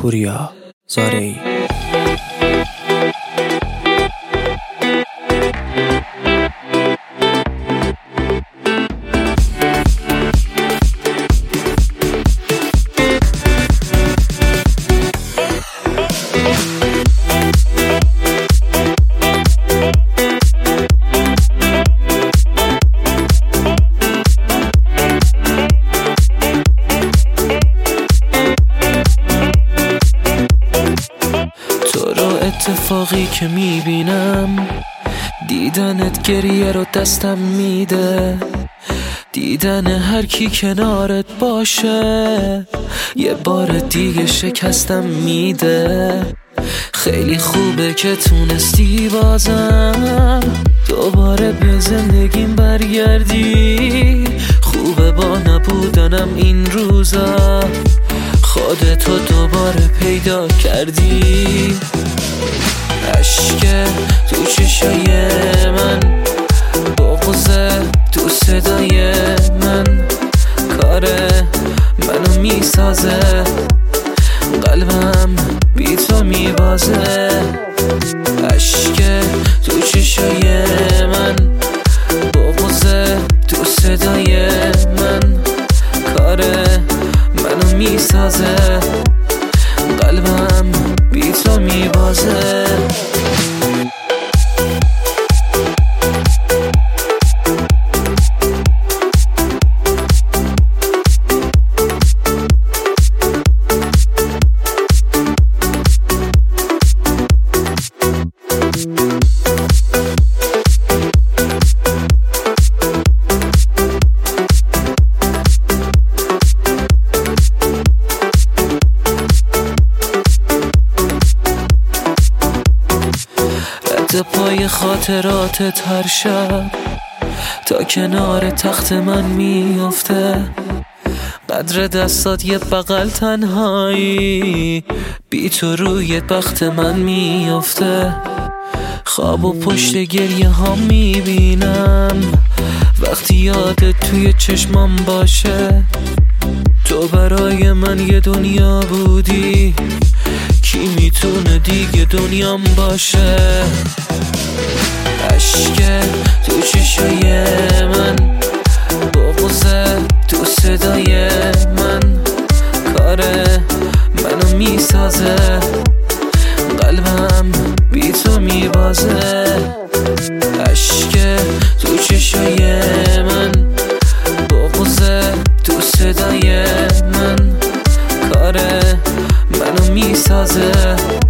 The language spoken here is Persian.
پوریا زارعی. اتفاقی که میبینم دیدنت گریه رو دستم میده، دیدن هر کی کنارت باشه یه بار دیگه شکستم میده. خیلی خوبه که تونستی بازم دوباره به زندگیم برگردی، خوبه با نبودنم این روزا خودتو دوباره پیدا کردی. عشق تو چشای من، بغضه تو صدای من، کاره منو میسازه، قلبم بی تو میبازه. عشق تو چشای من، بغضه تو صدای من، کاره منو میسازه، قلبم بی تو میبازه. پای خاطراتت هر شب تا کنار تخت من میافته، قدر دستات یه بغل تنهایی بی تو روی بخت من میافته. خواب و پشت گریه ها میبینم وقتی یادت توی چشمام باشه، تو برای من یه دنیا بودی، کی میتونه دیگه دنیام باشه. عشق تو چشای من، بغضه تو صدای من، کاره منو میسازه، قلبم بی تو میبازه. عشق تو چشای من، بغضه تو صدای من، کاره منو میسازه،